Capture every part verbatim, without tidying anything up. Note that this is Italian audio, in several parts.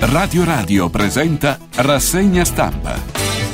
Radio Radio presenta Rassegna Stampa.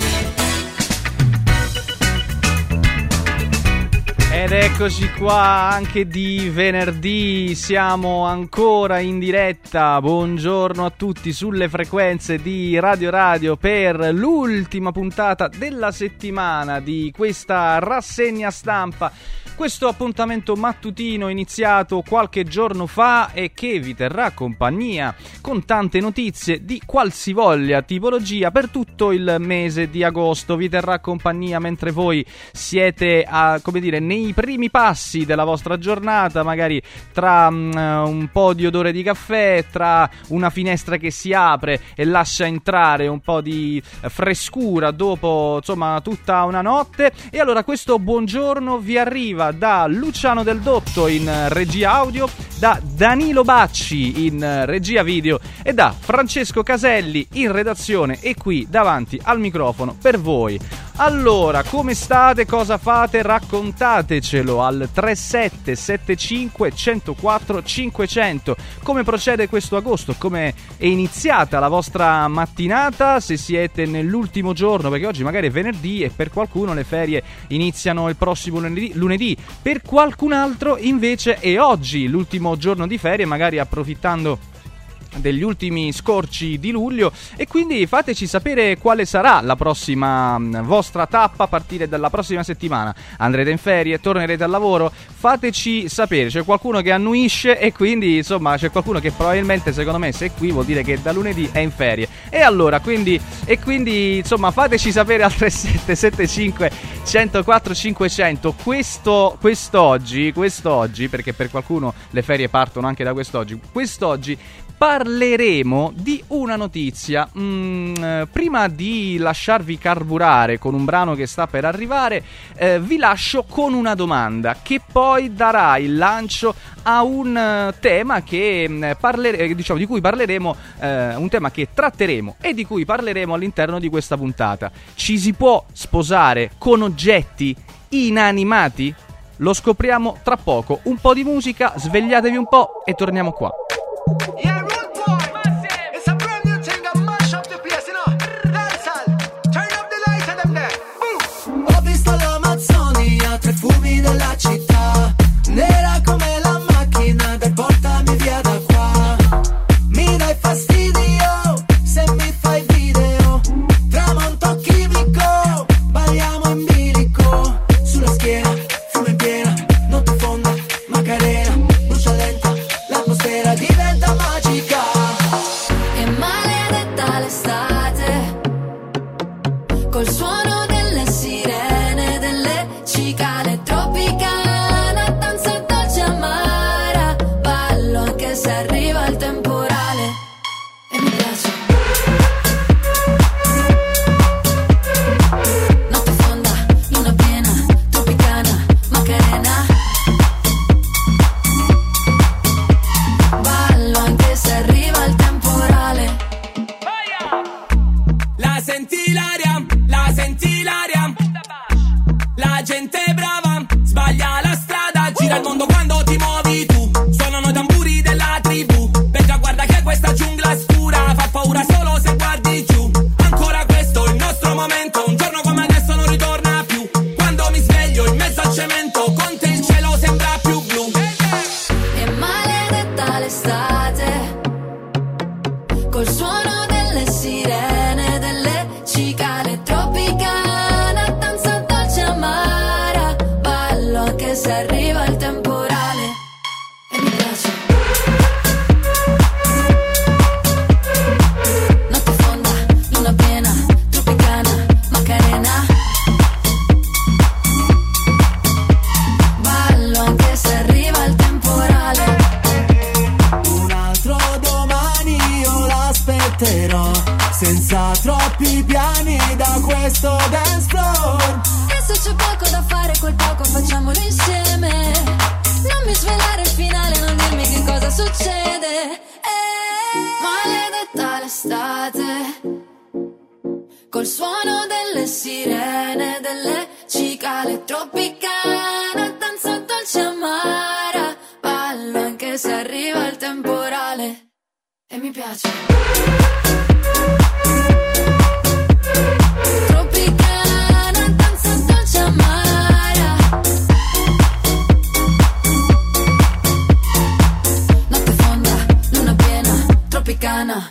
Ed eccoci qua anche di venerdì, siamo ancora in diretta, buongiorno a tutti sulle frequenze di Radio Radio per l'ultima puntata della settimana di questa rassegna stampa. Questo appuntamento mattutino iniziato qualche giorno fa e che vi terrà compagnia con tante notizie di qualsivoglia tipologia per tutto il mese di agosto. Vi terrà compagnia mentre voi siete a, come dire, nei primi passi della vostra giornata, magari tra um, un po' di odore di caffè, tra una finestra che si apre e lascia entrare un po' di frescura dopo, insomma, tutta una notte. E allora questo buongiorno vi arriva da Luciano Del Dotto in regia audio, da Danilo Bacci in regia video e da Francesco Caselli in redazione e qui davanti al microfono per voi. Allora, come state? Cosa fate? Raccontatecelo al tre sette sette cinque uno zero quattro cinquecento. Come procede questo agosto? Come è iniziata la vostra mattinata? Se siete nell'ultimo giorno, perché oggi magari è venerdì e per qualcuno le ferie iniziano il prossimo lunedì, lunedì. Per qualcun altro invece è oggi l'ultimo giorno di ferie, magari approfittando degli ultimi scorci di luglio, e quindi fateci sapere quale sarà la prossima vostra tappa a partire dalla prossima settimana. Andrete in ferie? Tornerete al lavoro? Fateci sapere. C'è qualcuno che annuisce e quindi insomma c'è qualcuno che probabilmente, secondo me, se è qui vuol dire che da lunedì è in ferie. E allora quindi e quindi insomma fateci sapere al tre sette sette cinque uno zero quattro cinquecento. Questo quest'oggi quest'oggi perché per qualcuno le ferie partono anche da quest'oggi. Quest'oggi parleremo di una notizia. Mm, prima di lasciarvi carburare con un brano che sta per arrivare, eh, vi lascio con una domanda che poi darà il lancio a un uh, tema che uh, parlere, diciamo di cui parleremo, uh, un tema che tratteremo e di cui parleremo all'interno di questa puntata. Ci si può sposare con oggetti inanimati? Lo scopriamo tra poco. Un po' di musica, svegliatevi un po' e torniamo qua. Yeah, rude boy, massive. It's a brand new thing that mash up the place, you know. Dancehall, turn up the lights and them there. Boom. Ho visto l'Amazzonia, tre fumi della città, nera come la macchina del portami via da qua. Mi dai fastidio se mi fai video, tramonto chimico, balliamo in bilico, sulla schiena, fumo in piena, notte fonda, Macarena, brucia lenta, l'atmosfera diventa magica. E maledetta l'estate, col suono delle sirene, delle cicale tropicana, danza dolce amara, ballo anche se arriva il temporale. E mi piace. Notte fonda, luna piena, tropicana, Macarena. Ballo anche se arriva il temporale. La senti l'aria, la senti l'aria, la gente è brava, sbaglia la strada, gira il mondo quando ti muovi tu, suonano i tamburi della tribù, Petra guarda che questa giungla scura fa paura solo se guardi giù, ancora questo è il nostro momento, un giorno come adesso non ritorna più, quando mi sveglio in mezzo al cemento, con te il cielo sembra più blu. E maledetta l'estate, col suono delle sirene, delle cicale tropicana, danza dolce amara, ballo anche se arriva il temporale. E mi piace. Notte fonda, luna piena, tropicana, Macarena. Ballo anche se arriva il temporale. Un altro domani io l'aspetterò, senza troppi piani da questo dance floor. E se c'è poco da fare, quel poco facciamolo insieme. Non mi svelare il finale, non dirmi che cosa succede. Eh, maledetta l'estate, col suono delle sirene, delle cicale tropicana, danza dolce amara, ballo anche se arriva il temporale. E mi piace. Tropicana, danza dolce amara. Notte fonda, luna piena, tropicana.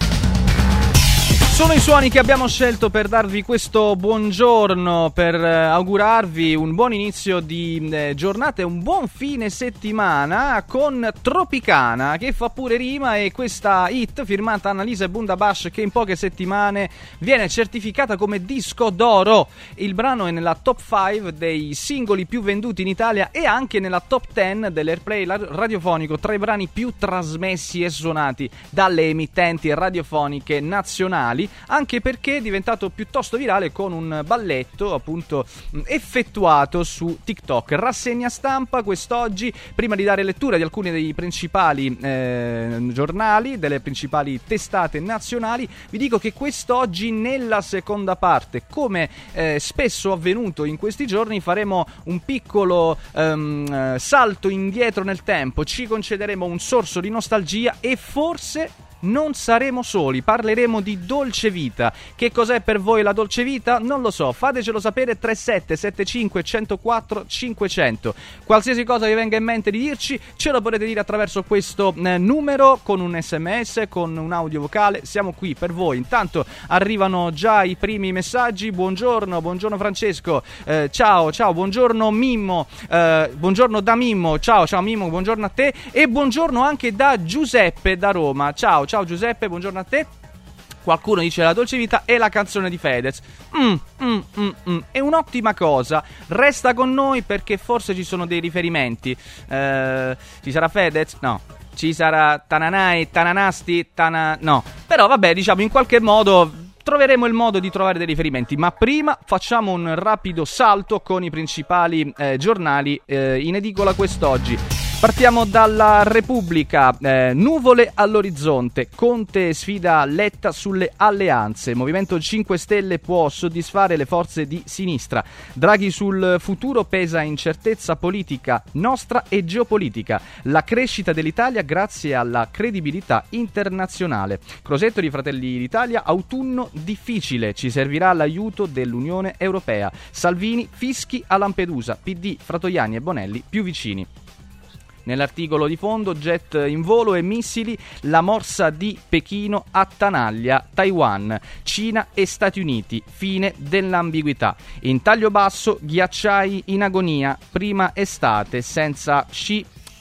Sono i suoni che abbiamo scelto per darvi questo buongiorno, per eh, augurarvi un buon inizio di eh, giornata e un buon fine settimana con Tropicana, che fa pure rima, e questa hit firmata Annalisa e Bundabash, che in poche settimane viene certificata come disco d'oro. Il brano è nella top cinque dei singoli più venduti in Italia e anche nella top dieci dell'airplay radiofonico tra i brani più trasmessi e suonati dalle emittenti radiofoniche nazionali, anche perché è diventato piuttosto virale con un balletto appunto effettuato su TikTok. Rassegna stampa quest'oggi, prima di dare lettura di alcuni dei principali eh, giornali, delle principali testate nazionali, vi dico che quest'oggi nella seconda parte, come eh, spesso avvenuto in questi giorni, faremo un piccolo ehm, salto indietro nel tempo, ci concederemo un sorso di nostalgia e forse non saremo soli, parleremo di dolce vita. Che cos'è per voi la dolce vita? Non lo so, fatecelo sapere. Tre sette sette cinque uno zero quattro cinquecento. Qualsiasi cosa vi venga in mente di dirci, ce lo potete dire attraverso questo eh, numero, con un sms, con un audio vocale. Siamo qui per voi. Intanto arrivano già i primi messaggi. Buongiorno, buongiorno Francesco, eh, ciao, ciao, buongiorno Mimmo, eh, buongiorno da Mimmo, ciao, ciao Mimmo, buongiorno a te, e buongiorno anche da Giuseppe da Roma. Ciao, ciao Giuseppe, buongiorno a te. Qualcuno dice la dolce vita è la canzone di Fedez. Mm, mm, mm, mm. È un'ottima cosa. Resta con noi perché forse ci sono dei riferimenti. Eh, ci sarà Fedez? No. Ci sarà Tananai, Tananasti, Tana... No. Però vabbè, diciamo in qualche modo troveremo il modo di trovare dei riferimenti. Ma prima facciamo un rapido salto con i principali eh, giornali eh, in edicola quest'oggi. Partiamo dalla Repubblica, eh, nuvole all'orizzonte, Conte sfida Letta sulle alleanze, Movimento cinque Stelle può soddisfare le forze di sinistra, Draghi sul futuro pesa incertezza politica nostra e geopolitica, la crescita dell'Italia grazie alla credibilità internazionale, Crosetto di Fratelli d'Italia, autunno difficile, ci servirà l'aiuto dell'Unione Europea, Salvini fischi a Lampedusa, P D, Fratoiani e Bonelli più vicini. Nell'articolo di fondo, jet in volo e missili, la morsa di Pechino attanaglia Taiwan, Cina e Stati Uniti, fine dell'ambiguità. In taglio basso, ghiacciai in agonia, prima estate senza sci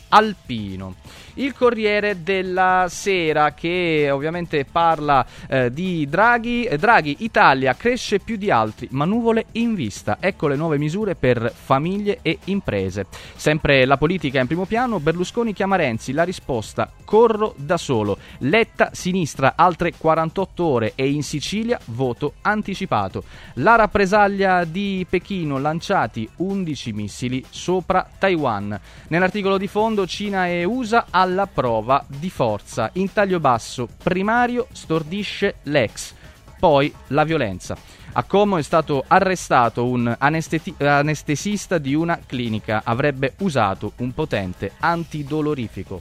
alpino. Il Corriere della Sera, che ovviamente parla eh, di Draghi. Draghi, Italia cresce più di altri, ma nuvole in vista. Ecco le nuove misure per famiglie e imprese. Sempre la politica in primo piano, Berlusconi chiama Renzi, la risposta corro da solo. Letta, sinistra, altre quarantotto ore e in Sicilia voto anticipato. La rappresaglia di Pechino, lanciati undici missili sopra Taiwan. Nell'articolo di fondo, Cina e U S A alla prova di forza. In taglio basso, primario stordisce l'ex, poi la violenza. A Como è stato arrestato un anesteti- anestesista di una clinica, avrebbe usato un potente antidolorifico.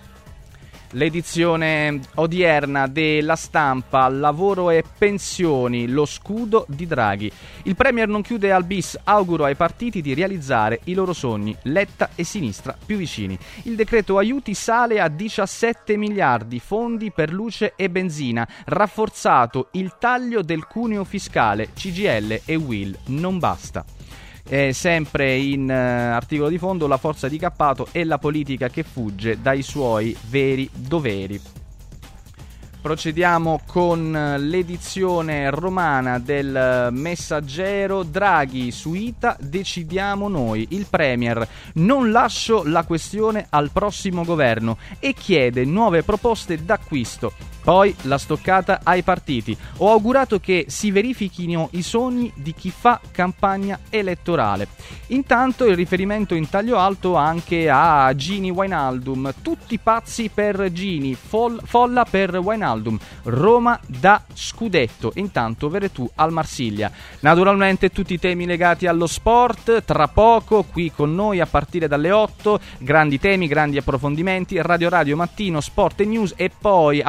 L'edizione odierna della Stampa, lavoro e pensioni, lo scudo di Draghi. Il Premier non chiude al bis, auguro ai partiti di realizzare i loro sogni, Letta e sinistra più vicini. Il decreto aiuti sale a diciassette miliardi, fondi per luce e benzina, rafforzato il taglio del cuneo fiscale, C G I L e U I L, non basta. Eh, sempre in uh, articolo di fondo, la forza di Cappato e la politica che fugge dai suoi veri doveri. Procediamo con l'edizione romana del Messaggero. Draghi su I T A, decidiamo noi. Il Premier, non lascio la questione al prossimo governo e chiede nuove proposte d'acquisto. Poi la stoccata ai partiti. Ho augurato che si verifichino i sogni di chi fa campagna elettorale. Intanto il riferimento in taglio alto anche a Gini Wijnaldum. Tutti pazzi per Gini, fol- folla per Wijnaldum. Roma da scudetto. Intanto Veretù al Marsiglia. Naturalmente tutti i temi legati allo sport. Tra poco qui con noi a partire dalle otto. Grandi temi, grandi approfondimenti. Radio Radio Mattino, Sport e News. E poi a partire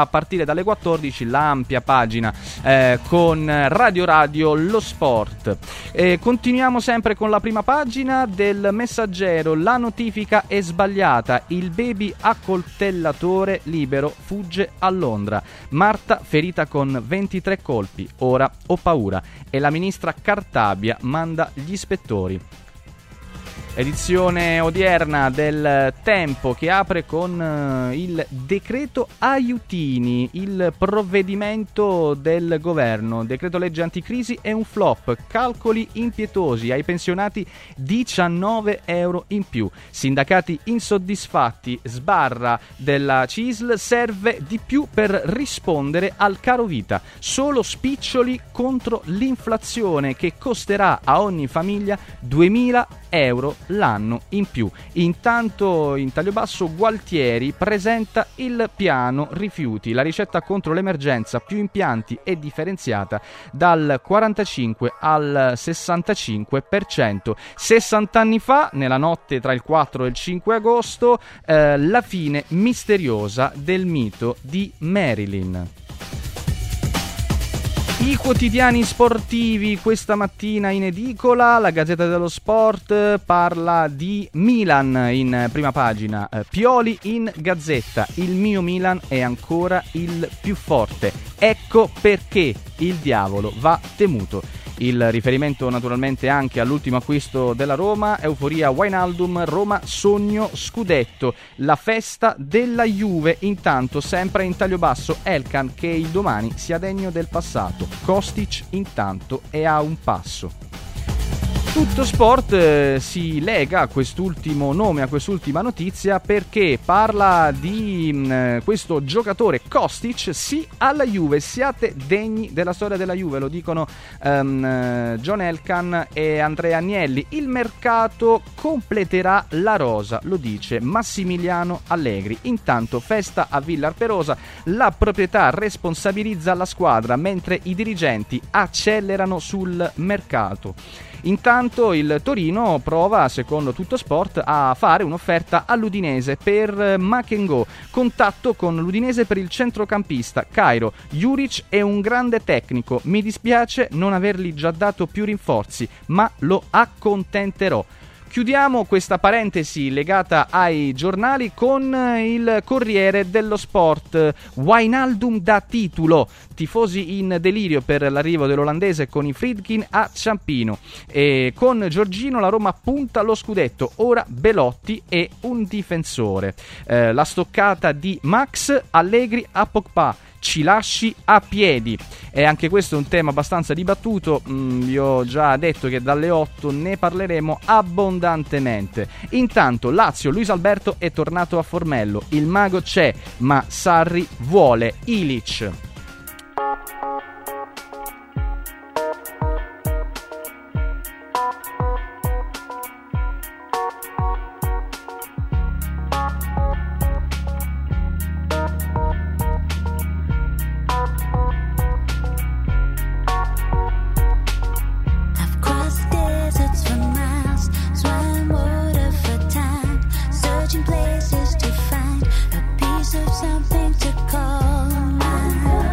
partire dalle quattordici l'ampia pagina eh, con Radio Radio Lo Sport. E continuiamo sempre con la prima pagina del Messaggero. La notifica è sbagliata, il baby accoltellatore libero fugge a Londra, Marta ferita con ventitré colpi, ora ho paura, e la ministra Cartabia manda gli ispettori. Edizione odierna del Tempo che apre con uh, il decreto aiutini, il provvedimento del governo. Decreto legge anticrisi è un flop, calcoli impietosi, ai pensionati diciannove euro in più. Sindacati insoddisfatti, sbarra della C I S L, serve di più per rispondere al caro vita. Solo spiccioli contro l'inflazione che costerà a ogni famiglia duemila euro l'anno in più. Intanto in taglio basso Gualtieri presenta il piano rifiuti, la ricetta contro l'emergenza, più impianti e differenziata dal quarantacinque al sessantacinque per cento. sessanta anni fa, nella notte tra il quattro e il cinque agosto, eh, la fine misteriosa del mito di Marilyn. I quotidiani sportivi questa mattina in edicola. La Gazzetta dello Sport parla di Milan in prima pagina. eh, Pioli in Gazzetta: il mio Milan è ancora il più forte, ecco perché il diavolo va temuto. Il riferimento naturalmente anche all'ultimo acquisto della Roma, euforia Wijnaldum, Roma sogno scudetto, la festa della Juve. Intanto sempre in taglio basso Elkan che il domani sia degno del passato, Kostic intanto è a un passo. Tutto Sport eh, si lega a quest'ultimo nome, a quest'ultima notizia, perché parla di mh, questo giocatore Kostic, sì alla Juve, siate degni della storia della Juve, lo dicono um, John Elkann e Andrea Agnelli. Il mercato completerà la rosa, lo dice Massimiliano Allegri. Intanto festa a Villar Perosa, la proprietà responsabilizza la squadra mentre i dirigenti accelerano sul mercato. Intanto il Torino prova, secondo Tutto Sport, a fare un'offerta all'Udinese per Makengo. Contatto con l'Udinese per il centrocampista Cairo. Juric è un grande tecnico, mi dispiace non avergli già dato più rinforzi, ma lo accontenterò. Chiudiamo questa parentesi legata ai giornali con il Corriere dello Sport. Wijnaldum da titolo, tifosi in delirio per l'arrivo dell'olandese con i Friedkin a Ciampino, e con Giorgino la Roma punta allo scudetto, ora Belotti e un difensore. Eh, la stoccata di Max, Allegri a Pogba, ci lasci a piedi. E anche questo è un tema abbastanza dibattuto, mm, vi ho già detto che dalle otto ne parleremo abbondantemente. Intanto Lazio, Luis Alberto è tornato a Formello, il mago c'è, ma Sarri vuole Ilic. Places to find a piece of something to call mine.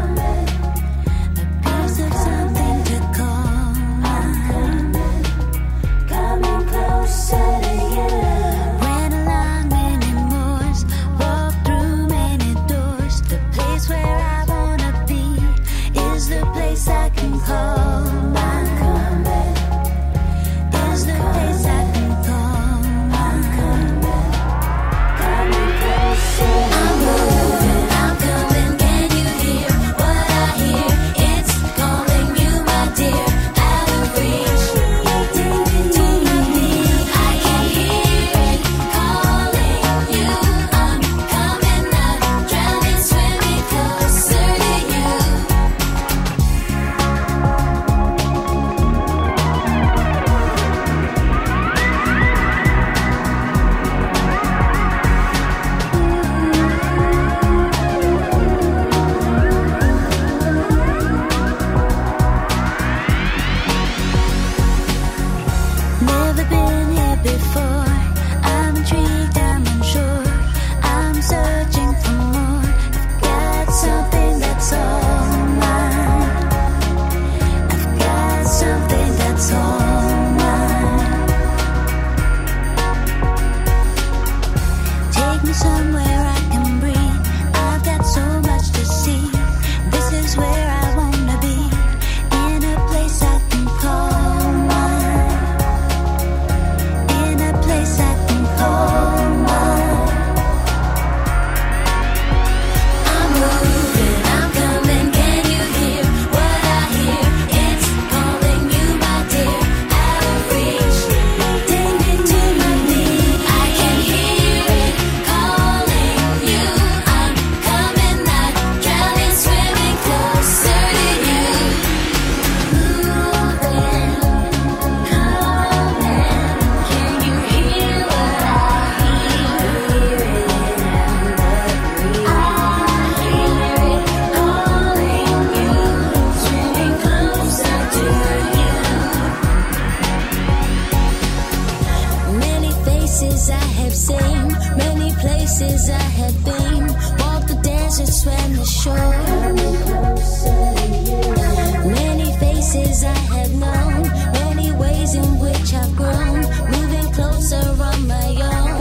on the shore. Many faces I have known, many ways in which I've grown, moving closer on my own.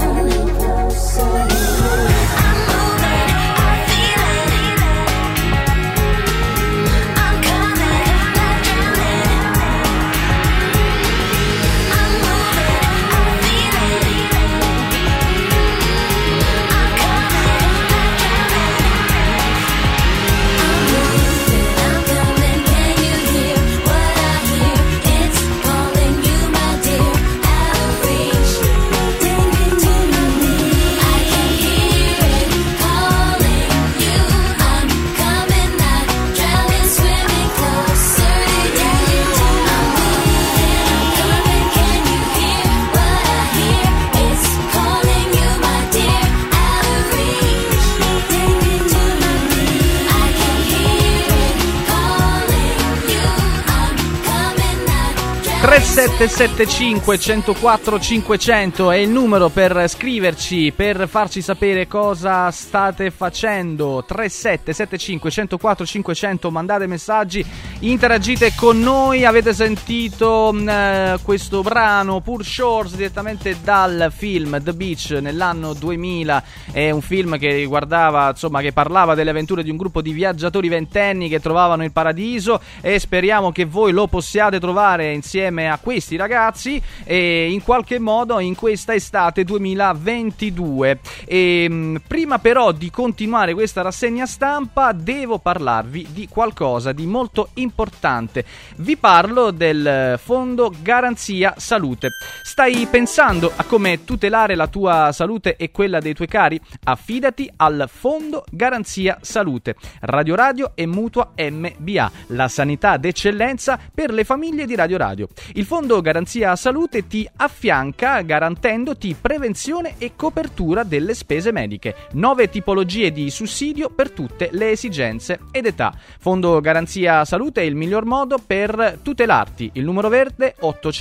tre sette sette cinque uno zero quattro cinquecento è il numero per scriverci, per farci sapere cosa state facendo. Tre sette sette cinque uno zero quattro cinquecento, mandate messaggi, interagite con noi. Avete sentito mh, questo brano Poor Shores direttamente dal film The Beach nell'anno duemila. È un film che riguardava, insomma, che parlava delle avventure di un gruppo di viaggiatori ventenni che trovavano il paradiso, e speriamo che voi lo possiate trovare insieme a questi ragazzi e in qualche modo in questa estate duemilaventidue. E, mh, prima però di continuare questa rassegna stampa devo parlarvi di qualcosa di molto importante. Vi parlo del Fondo Garanzia Salute. Stai pensando a come tutelare la tua salute e quella dei tuoi cari? Affidati al Fondo Garanzia Salute. Radio Radio e Mutua M B A, la sanità d'eccellenza per le famiglie di Radio Radio. Il Fondo Garanzia Salute ti affianca garantendoti prevenzione e copertura delle spese mediche. Nove tipologie di sussidio per tutte le esigenze ed età. Fondo Garanzia Salute è il miglior modo per tutelarti. Il numero verde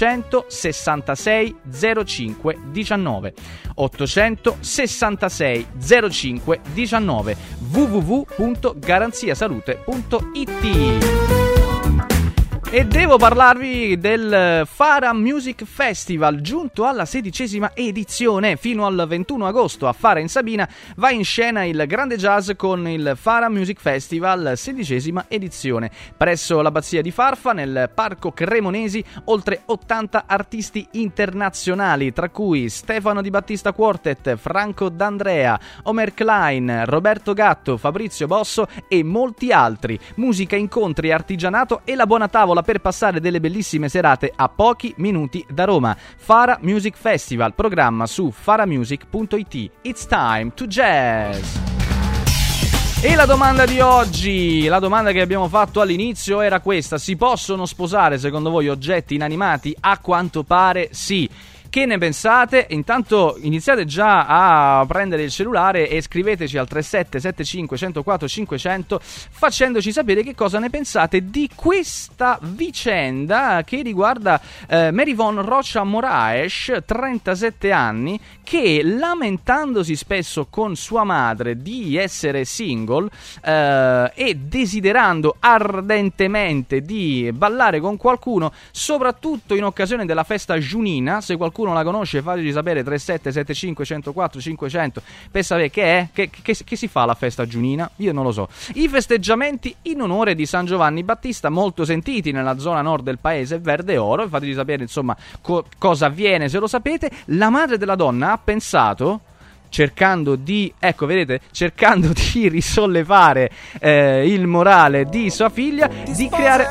ottocentosessantasei zero cinque diciannove. ottocentosessantasei zero cinque diciannove. w w w punto garanziasalute punto i t. E devo parlarvi del Fara Music Festival, giunto alla sedicesima edizione. Fino al ventuno agosto a Fara in Sabina va in scena il grande jazz con il Fara Music Festival, sedicesima edizione. Presso l'abbazia di Farfa, nel Parco Cremonesi, oltre ottanta artisti internazionali, tra cui Stefano Di Battista Quartet, Franco D'Andrea, Omer Klein, Roberto Gatto, Fabrizio Bosso e molti altri. Musica, incontri, artigianato e la buona tavola per passare delle bellissime serate a pochi minuti da Roma. Fara Music Festival, programma su faramusic punto i t. It's time to jazz. E la domanda di oggi, la domanda che abbiamo fatto all'inizio era questa: si possono sposare secondo voi oggetti inanimati? A quanto pare sì. Che ne pensate? Intanto iniziate già a prendere il cellulare e scriveteci al tre sette sette cinque uno zero quattro cinquecento facendoci sapere che cosa ne pensate di questa vicenda che riguarda eh, Maryvonne Rocha Moraes, trentasette anni, che lamentandosi spesso con sua madre di essere single eh, e desiderando ardentemente di ballare con qualcuno, soprattutto in occasione della festa giunina. Se qualcuno la conosce, fateci sapere tre sette sette cinque uno zero quattro cinquecento per sapere che è, che, che, che si fa la festa giunina, io non lo so. I festeggiamenti in onore di San Giovanni Battista, molto sentiti nella zona nord del paese, Verde Oro, fateci sapere insomma co- cosa avviene se lo sapete. La madre della donna ha pensato, cercando di, ecco vedete, cercando di risollevare eh, il morale di sua figlia, Ti di creare...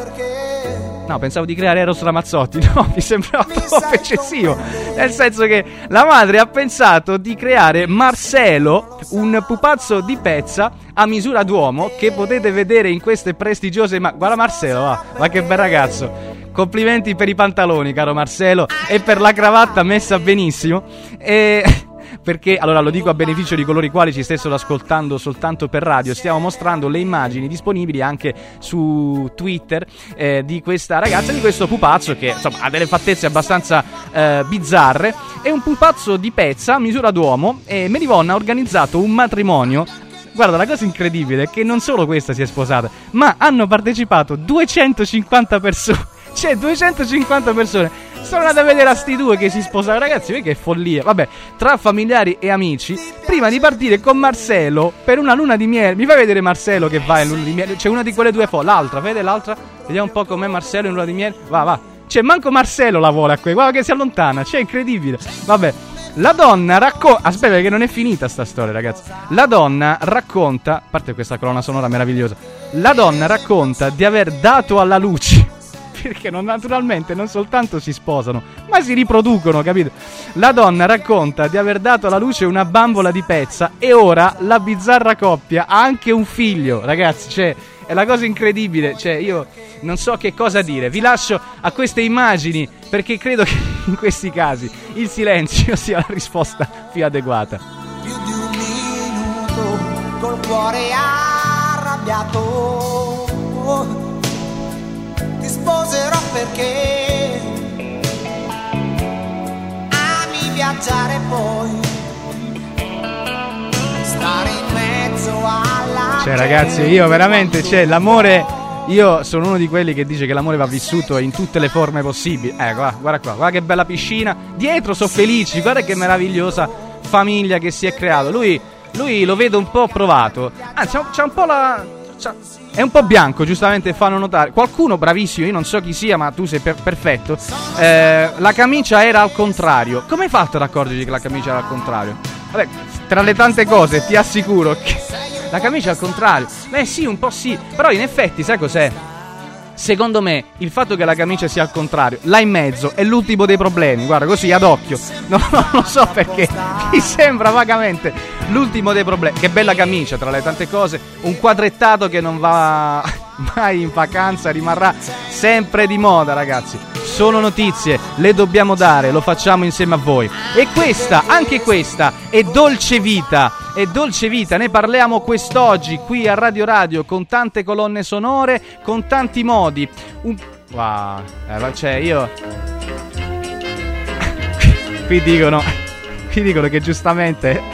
No, pensavo di creare Eros Ramazzotti. No, mi sembrava troppo eccessivo. Nel senso che la madre ha pensato di creare Marcelo, un pupazzo di pezza a misura d'uomo che potete vedere in queste prestigiose... Ma guarda Marcelo, va, ma che bel ragazzo. Complimenti per i pantaloni, caro Marcelo, e per la cravatta messa benissimo. E... perché, allora lo dico a beneficio di coloro i quali ci stessero ascoltando soltanto per radio, stiamo mostrando le immagini disponibili anche su Twitter eh, di questa ragazza, di questo pupazzo che insomma ha delle fattezze abbastanza eh, bizzarre. È un pupazzo di pezza a misura d'uomo e Maryvonne ha organizzato un matrimonio guarda, la cosa incredibile è che non solo questa si è sposata, ma hanno partecipato duecentocinquanta persone. Cioè, duecentocinquanta persone sono andate a vedere a sti due che si sposano. Ragazzi, che follia. Vabbè, tra familiari e amici, prima di partire con Marcelo per una luna di miele. Mi fai vedere Marcelo che va in luna di miele? C'è una di quelle due foto, l'altra, vede l'altra? Vediamo un po' com'è Marcelo in luna di miele. Va, va. Cioè, manco Marcelo la vuole a qui. Guarda che si allontana. Cioè, incredibile. Vabbè. La donna racconta... Aspetta che non è finita sta storia, ragazzi. La donna racconta... A parte questa colonna sonora meravigliosa. La donna racconta di aver dato alla luce... Perché non, naturalmente non soltanto si sposano, ma si riproducono, capito? La donna racconta di aver dato alla luce una bambola di pezza e ora la bizzarra coppia ha anche un figlio, ragazzi, cioè... È la cosa incredibile, cioè io non so che cosa dire. Vi lascio a queste immagini perché credo che in questi casi il silenzio sia la risposta più adeguata. Più di un minuto col cuore arrabbiato ti sposerò perché ami viaggiare poi stare in mezzo alla Cioè ragazzi, io veramente, cioè l'amore, io sono uno di quelli che dice che l'amore va vissuto in tutte le forme possibili. Ecco, guarda, guarda qua, guarda che bella piscina. Dietro sono felici, guarda che meravigliosa famiglia che si è creato. Lui, lui lo vedo un po' provato. Anzi, c'ha, c'ha un po' la... C'ha, è un po' bianco, giustamente fanno notare. Qualcuno bravissimo, io non so chi sia, ma tu sei per- perfetto. Eh, la camicia era al contrario. Come hai fatto ad accorgerti che la camicia era al contrario? Vabbè, tra le tante cose ti assicuro che la camicia al contrario. Beh sì, un po' sì. Però in effetti, sai cos'è? Secondo me, il fatto che la camicia sia al contrario, là in mezzo, è l'ultimo dei problemi. Guarda, così, ad occhio. No, non lo so perché. Mi sembra vagamente l'ultimo dei problemi. Che bella camicia, tra le tante cose. Un quadrettato che non va mai in vacanza, rimarrà sempre di moda, ragazzi. Sono notizie, le dobbiamo dare, lo facciamo insieme a voi. E questa, anche questa, è Dolce Vita. È Dolce Vita, ne parliamo quest'oggi qui a Radio Radio con tante colonne sonore, con tanti modi. Un... Wow, eh, cioè io... qui dicono, qui dicono che giustamente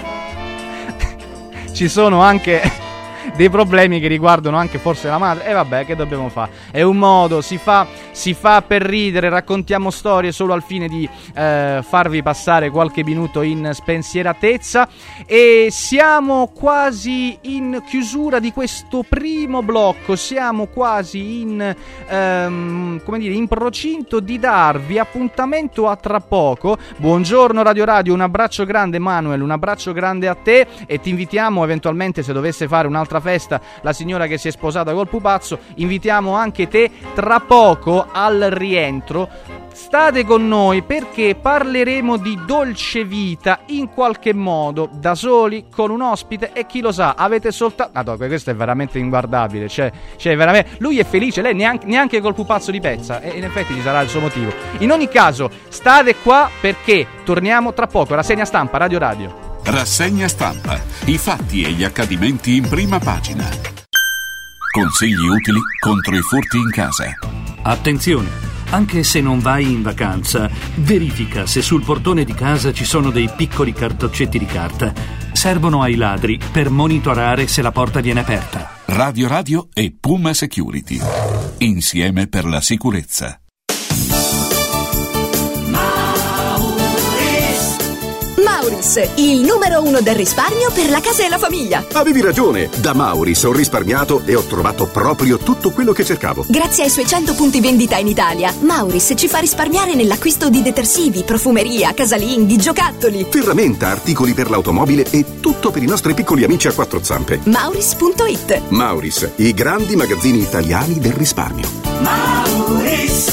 ci sono anche dei problemi che riguardano anche forse la madre. E eh vabbè, che dobbiamo fare? È un modo, si fa, si fa per ridere, raccontiamo storie solo al fine di eh, farvi passare qualche minuto in spensieratezza. E siamo quasi in chiusura di questo primo blocco, siamo quasi in ehm, come dire, in procinto di darvi appuntamento a tra poco. Buongiorno Radio Radio, un abbraccio grande Manuel, un abbraccio grande a te e ti invitiamo eventualmente, se dovesse fare un'altra festa la signora che si è sposata col pupazzo, invitiamo anche te tra poco al rientro. State con noi perché parleremo di Dolce Vita in qualche modo, da soli, con un ospite e chi lo sa, avete soltanto... Madonna, questo è veramente inguardabile, cioè, cioè veramente... Lui è felice, lei neanche, neanche col pupazzo di pezza e in effetti ci sarà il suo motivo. In ogni caso, state qua perché torniamo tra poco, rassegna stampa, Radio Radio. Rassegna stampa, i fatti e gli accadimenti in prima pagina. Consigli utili contro i furti in casa. Attenzione, anche se non vai in vacanza, verifica se sul portone di casa ci sono dei piccoli cartoccetti di carta. Servono ai ladri per monitorare se la porta viene aperta. Radio Radio e Puma Security. Insieme per la sicurezza. Mauris, il numero uno del risparmio per la casa e la famiglia. Avevi ragione, da Mauris ho risparmiato e ho trovato proprio tutto quello che cercavo. Grazie ai suoi cento punti vendita in Italia, Mauris ci fa risparmiare nell'acquisto di detersivi, profumeria, casalinghi, giocattoli, ferramenta, articoli per l'automobile e tutto per i nostri piccoli amici a quattro zampe. Mauris punto it. Mauris, i grandi magazzini italiani del risparmio. Mauris.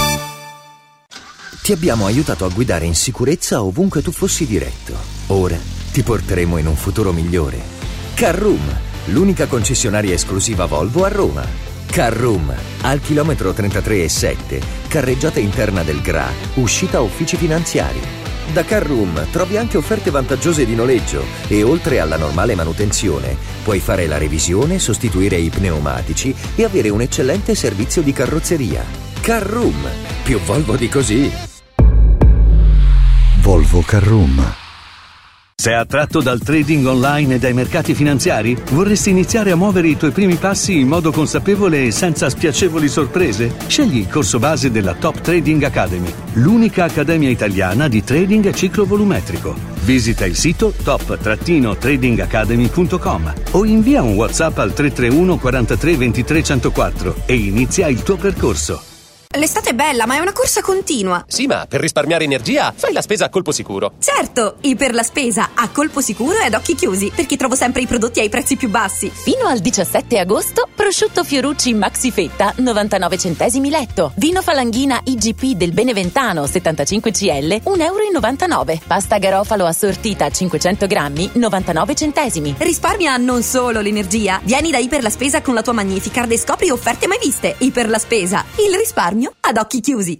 Ti abbiamo aiutato a guidare in sicurezza ovunque tu fossi diretto. Ora ti porteremo in un futuro migliore. Carroom, l'unica concessionaria esclusiva Volvo a Roma. Carroom, al chilometro trentatré e sette, carreggiata interna del Gra, uscita uffici finanziari. Da Carroom trovi anche offerte vantaggiose di noleggio e oltre alla normale manutenzione puoi fare la revisione, sostituire i pneumatici e avere un eccellente servizio di carrozzeria. Carroom, più Volvo di così. Volvo Carroom. Sei attratto dal trading online e dai mercati finanziari? Vorresti iniziare a muovere i tuoi primi passi in modo consapevole e senza spiacevoli sorprese? Scegli il corso base della Top Trading Academy, l'unica accademia italiana di trading a ciclo volumetrico. Visita il sito top trading academy punto com o invia un WhatsApp al tre tre uno quarantatré ventitré centoquattro e inizia il tuo percorso. L'estate è bella, ma è una corsa continua. Sì, ma per risparmiare energia fai la spesa a colpo sicuro. Certo, Iper la spesa a colpo sicuro e ad occhi chiusi, perché trovo sempre i prodotti ai prezzi più bassi. Fino al diciassette agosto, prosciutto Fiorucci Maxi Fetta novantanove centesimi letto. Vino Falanghina I G P del Beneventano settantacinque centilitri un euro e novantanove. Pasta Garofalo assortita cinquecento grammi novantanove centesimi. Risparmia non solo l'energia. Vieni da Iper la spesa con la tua Magnificard e scopri offerte mai viste. Iper la spesa, il risparmio ad occhi chiusi.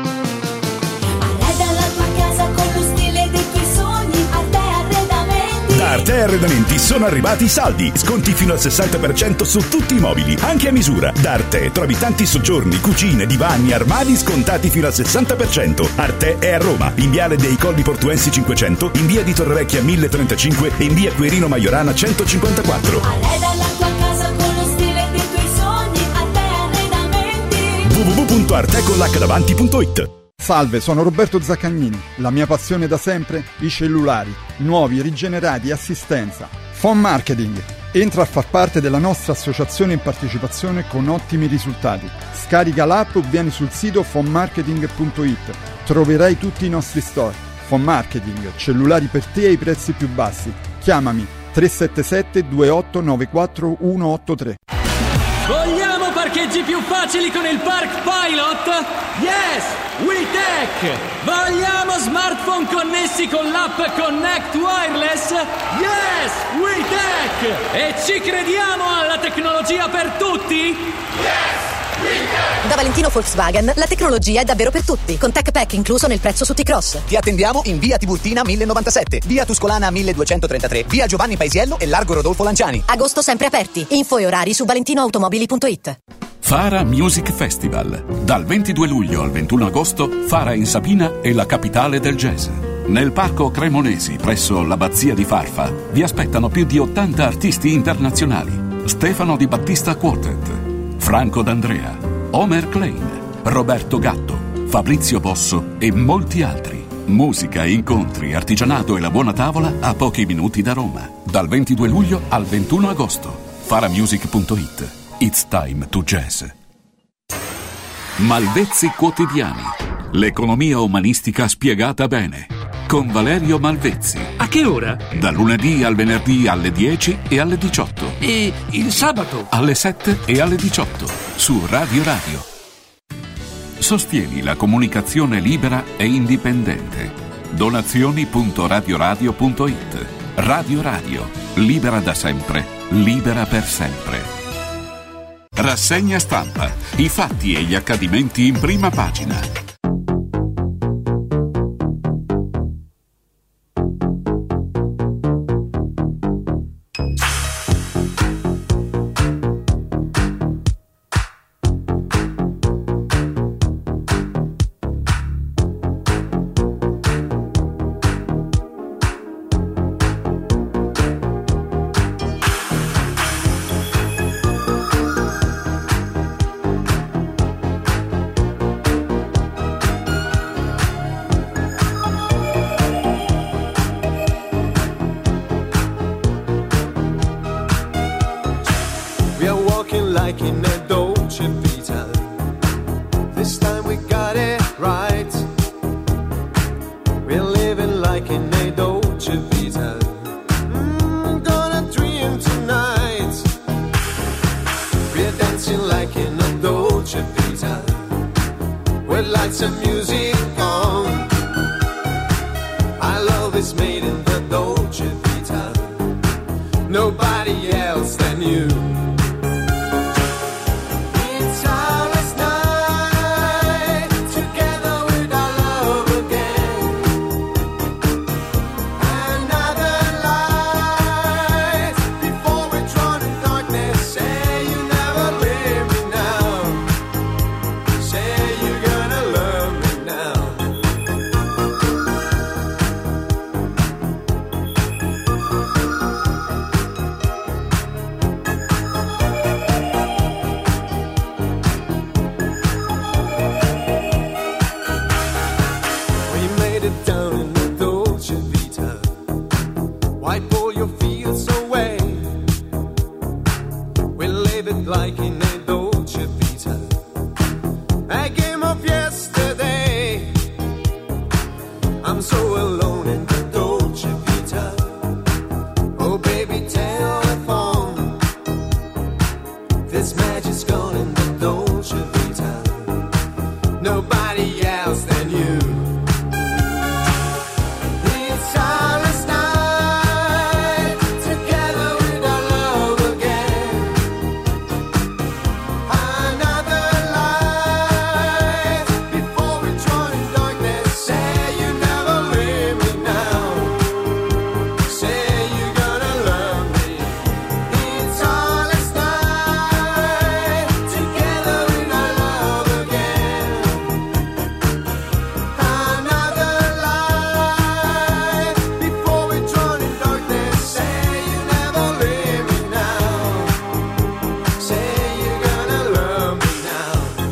Arreda la tua casa con lo stile dei tuoi sogni. Arte Arredamenti. Da Arte Arredamenti sono arrivati i saldi. Sconti fino al sessanta per cento su tutti i mobili, anche a misura. Da Arte trovi tanti soggiorni, cucine, divani, armadi scontati fino al sessanta per cento. Arte è a Roma, in viale dei Colli Portuensi cinquecento, in via di Torrevecchia mille trentacinque e in via Quirino Maiorana centocinquantaquattro. Arreda la tua casa con lo stile dei tuoi sogni. Arte Arredamenti. w w w punto artecollacdavanti punto it. Salve, sono Roberto Zaccagnini. La mia passione da sempre? I cellulari, nuovi, rigenerati, assistenza. Phone Marketing. Entra a far parte della nostra associazione in partecipazione con ottimi risultati. Scarica l'app o vieni sul sito phone marketing punto it. Troverai tutti i nostri store. Phone Marketing, cellulari per te ai prezzi più bassi. Chiamami tre sette sette due otto nove quattro uno otto tre. Vogliamo parcheggi più facili con il Park Pilot? Yes! WeTech! Vogliamo smartphone connessi con l'app Connect Wireless? Yes! WeTech! E ci crediamo alla tecnologia per tutti? Yes! Da Valentino Volkswagen la tecnologia è davvero per tutti, con Tech Pack incluso nel prezzo su T-Cross. Ti attendiamo in via Tiburtina mille novantasette, via Tuscolana milleduecentotrentatré, via Giovanni Paisiello e largo Rodolfo Lanciani. Agosto sempre aperti. Info e orari su valentinoautomobili punto it. Fara Music Festival. Dal ventidue luglio al ventuno agosto, Fara in Sabina è la capitale del jazz. Nel parco Cremonesi, presso l'abbazia di Farfa, vi aspettano più di ottanta artisti internazionali. Stefano Di Battista Quartet, Franco D'Andrea, Homer Klein, Roberto Gatto, Fabrizio Bosso e molti altri. Musica, incontri, artigianato e la buona tavola a pochi minuti da Roma. Dal ventidue luglio al ventuno agosto. faramusic punto it. It's time to jazz. Malvezzi quotidiani. L'economia umanistica spiegata bene. Con Valerio Malvezzi. A che ora? Da lunedì al venerdì alle dieci e alle diciotto. E il sabato? Alle sette e alle diciotto. Su Radio Radio. Sostieni la comunicazione libera e indipendente. donazioni punto radioradio punto it. Radio Radio. Libera da sempre. Libera per sempre. Rassegna stampa. I fatti e gli accadimenti in prima pagina. like in a dolce vita. A game of yesterday. I'm so alone in the dolce vita. Oh baby, telephone. This magic's gone in the dolce vita. Nobody else than you. It's our night together with our love again. Another light before we join darkness. Say you never leave me now. Say you're gonna love me. It's our night together with our love again. Another light before we drown in darkness. Say you never leave me now. Say you're gonna love me now.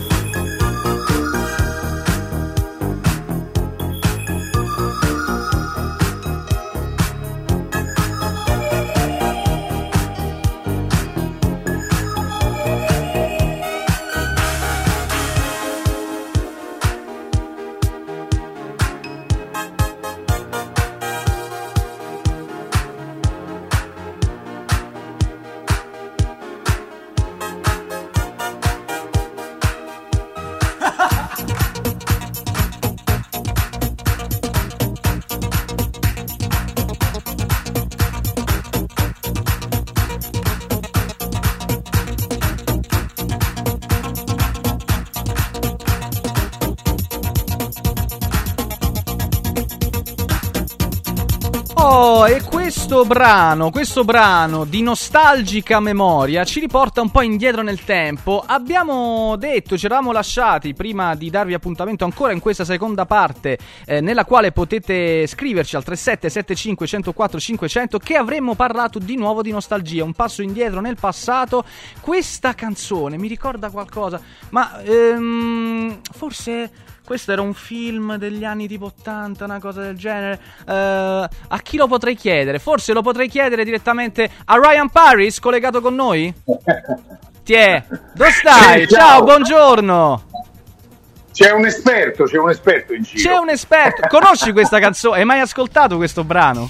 Oh, e questo brano, questo brano di nostalgica memoria ci riporta un po' indietro nel tempo. Abbiamo detto, ci eravamo lasciati prima di darvi appuntamento ancora in questa seconda parte, eh, nella quale potete scriverci al tre sette sette cinque uno zero quattro cinquecento, che avremmo parlato di nuovo di nostalgia, un passo indietro nel passato. Questa canzone mi ricorda qualcosa, ma ehm, forse... questo era un film degli anni tipo ottanta, una cosa del genere. Uh, a chi lo potrei chiedere? Forse lo potrei chiedere direttamente a Ryan Paris, collegato con noi? Tiè, dove stai? Sì, ciao. Ciao, buongiorno. C'è un esperto, c'è un esperto in giro. C'è un esperto. Conosci questa canzone? Hai mai ascoltato questo brano?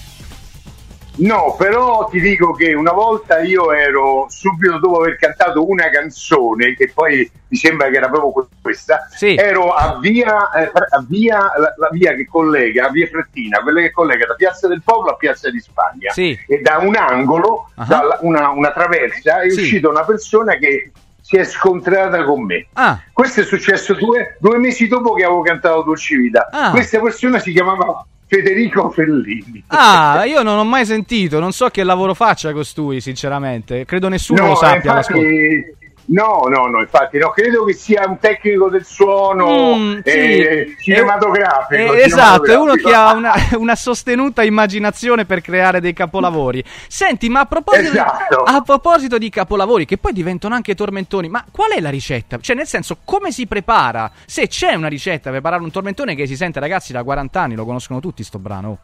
No, però ti dico che una volta io ero, subito dopo aver cantato una canzone, che poi mi sembra che era proprio questa, sì. ero a via, eh, a via la, la via che collega, a via Frattina, quella che collega da Piazza del Popolo a Piazza di Spagna, sì. E da un angolo, uh-huh. da una, una traversa, è sì. uscita una persona che si è scontrata con me. Ah. Questo è successo due, due mesi dopo che avevo cantato Dolce Vita. Ah. Questa persona si chiamava Federico Fellini. Ah, io non ho mai sentito, non so che lavoro faccia costui, sinceramente. Credo nessuno no, lo sappia. Infatti, no, no, no, infatti no, credo che sia un tecnico del suono mm, eh, sì. cinematografico. Eh, esatto, è uno che ha una, una sostenuta immaginazione per creare dei capolavori. Senti, ma a proposito, esatto. di, a proposito di capolavori, che poi diventano anche tormentoni, ma qual è la ricetta? Cioè, nel senso, come si prepara? Se c'è una ricetta per preparare un tormentone che si sente, ragazzi, da quaranta anni, lo conoscono tutti sto brano.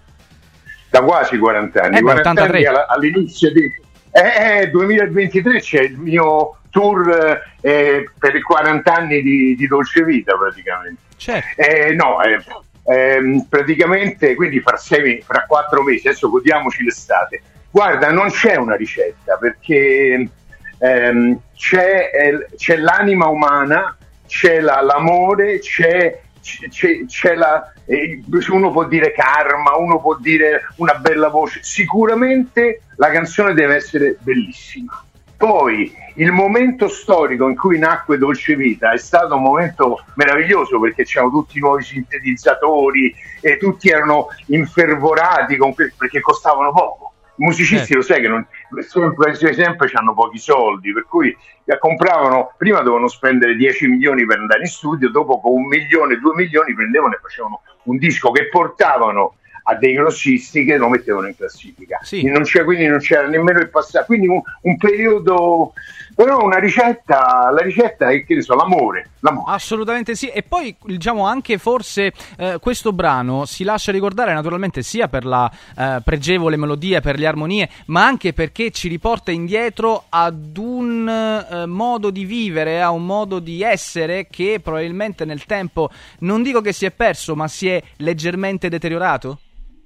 Da quasi quaranta anni, eh, quaranta ottantatré. Anni all'inizio di eh, eh, duemilaventitré c'è il mio tour eh, per i quaranta anni di, di Dolce Vita praticamente. Certo. Eh, no, eh, eh, praticamente quindi fra, sei, fra quattro mesi, adesso godiamoci l'estate. Guarda, non c'è una ricetta perché ehm, c'è, eh, c'è l'anima umana, c'è la, l'amore, c'è, c'è, c'è la, eh, uno può dire karma, uno può dire una bella voce. Sicuramente la canzone deve essere bellissima. Poi il momento storico in cui nacque Dolce Vita è stato un momento meraviglioso perché c'erano tutti i nuovi sintetizzatori e tutti erano infervorati con que- perché costavano poco. I musicisti eh. lo sai che non, sempre, sempre hanno pochi soldi, per cui compravano, prima dovevano spendere dieci milioni per andare in studio, dopo con un milione, due milioni prendevano e facevano un disco che portavano a dei grossisti che lo mettevano in classifica. Sì. Non c'era, quindi non c'era nemmeno il passato, quindi un, un periodo Però una ricetta, la ricetta è, che ne so, l'amore, l'amore. Assolutamente sì, e poi diciamo anche forse eh, questo brano si lascia ricordare naturalmente sia per la eh, pregevole melodia, per le armonie, ma anche perché ci riporta indietro ad un eh, modo di vivere, a un modo di essere che probabilmente nel tempo, non dico che si è perso, ma si è leggermente deteriorato?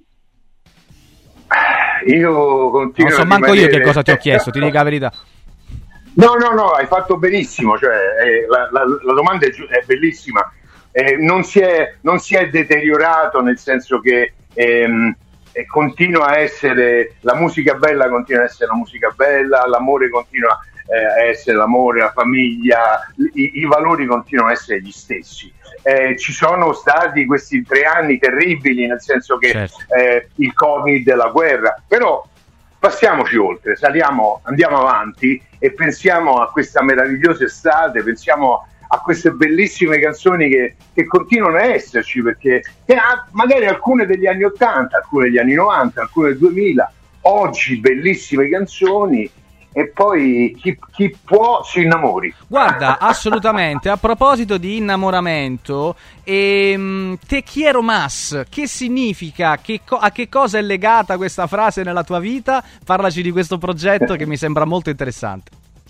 Io continuo non so a manco rimanere... io che cosa ti ho chiesto, ti dico la verità. No, no, no, hai fatto benissimo, cioè, eh, la, la, la domanda è, gi- è bellissima, eh, non, si è, non si è deteriorato, nel senso che ehm, eh, continua a essere, la musica bella continua a essere la musica bella, l'amore continua eh, a essere l'amore, la famiglia, i, i valori continuano a essere gli stessi. Eh, ci sono stati questi tre anni terribili, nel senso che certo. eh, il Covid, la guerra, però passiamoci oltre, saliamo, andiamo avanti e pensiamo a questa meravigliosa estate, pensiamo a queste bellissime canzoni che, che continuano a esserci, perché che ha, magari alcune degli anni ottanta, alcune degli anni novanta, alcune del duemila, oggi bellissime canzoni, e poi chi, chi può si innamori. Guarda, assolutamente, a proposito di innamoramento, ehm, te quiero más, che significa? Che co- a che cosa è legata questa frase nella tua vita? Parlaci di questo progetto che mi sembra molto interessante.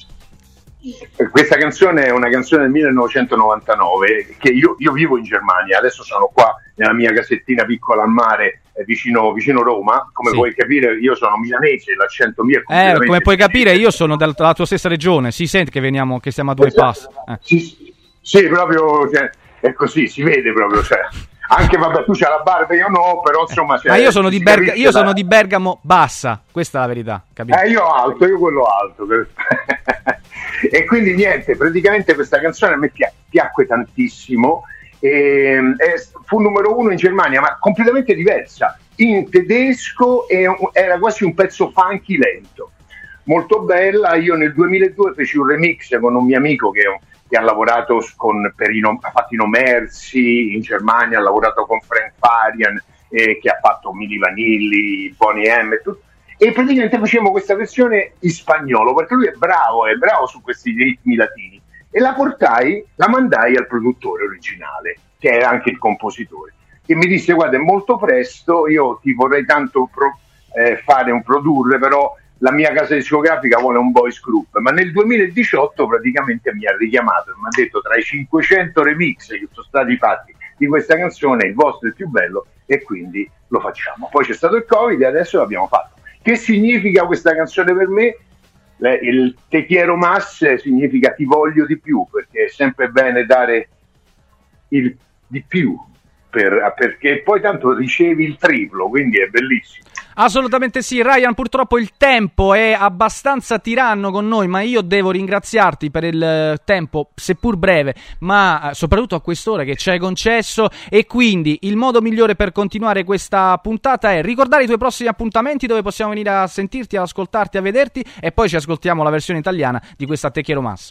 Questa canzone è una canzone del millenovecentonovantanove, che io, io vivo in Germania, adesso sono qua nella mia casettina piccola al mare, eh, vicino, vicino Roma, come Sì. puoi capire io sono milanese, l'accento mio è Eh, completamente... come puoi capire, io sono della della tua stessa regione, si sente che veniamo, che siamo a due passi. Eh. Sì, sì, proprio, cioè, è così, si vede proprio, cioè, anche vabbè, tu c'hai la barba, io no, però insomma... Cioè, Ma io sono di, si Berga- capisce io la- sono di Bergamo bassa, questa è la verità, capito? Eh, io alto, io quello alto. E quindi niente, praticamente questa canzone a me pia- piacque tantissimo, e, e fu numero uno in Germania, ma completamente diversa, in tedesco, e un- era quasi un pezzo funky lento, molto bella. Io nel duemiladue feci un remix con un mio amico che, che ha lavorato con Perino, ha fatto i Nomersi in Germania, ha lavorato con Frank Farian, eh, che ha fatto Milli Vanilli, Boney M e tutto. E praticamente facevamo questa versione in spagnolo, perché lui è bravo, è bravo su questi ritmi latini, e la portai, la mandai al produttore originale, che era anche il compositore, che mi disse: guarda, è molto presto, io ti vorrei tanto pro- eh, fare un produrre, però la mia casa discografica vuole un boys group. Ma nel duemiladiciotto praticamente mi ha richiamato e mi ha detto: tra i cinquecento remix che sono stati fatti di questa canzone, il vostro è il più bello, e quindi lo facciamo. Poi c'è stato il Covid e adesso l'abbiamo fatto. Che significa questa canzone per me? Le- Il Te quiero más significa ti voglio di più, perché è sempre bene dare il di più, per- perché poi tanto ricevi il triplo, quindi è bellissimo. Assolutamente sì, Ryan, purtroppo il tempo è abbastanza tiranno con noi, ma io devo ringraziarti per il eh, tempo, seppur breve, ma eh, soprattutto a quest'ora che ci hai concesso, e quindi il modo migliore per continuare questa puntata è ricordare i tuoi prossimi appuntamenti dove possiamo venire a sentirti, ad ascoltarti, a vederti, e poi ci ascoltiamo la versione italiana di questa Te quiero más.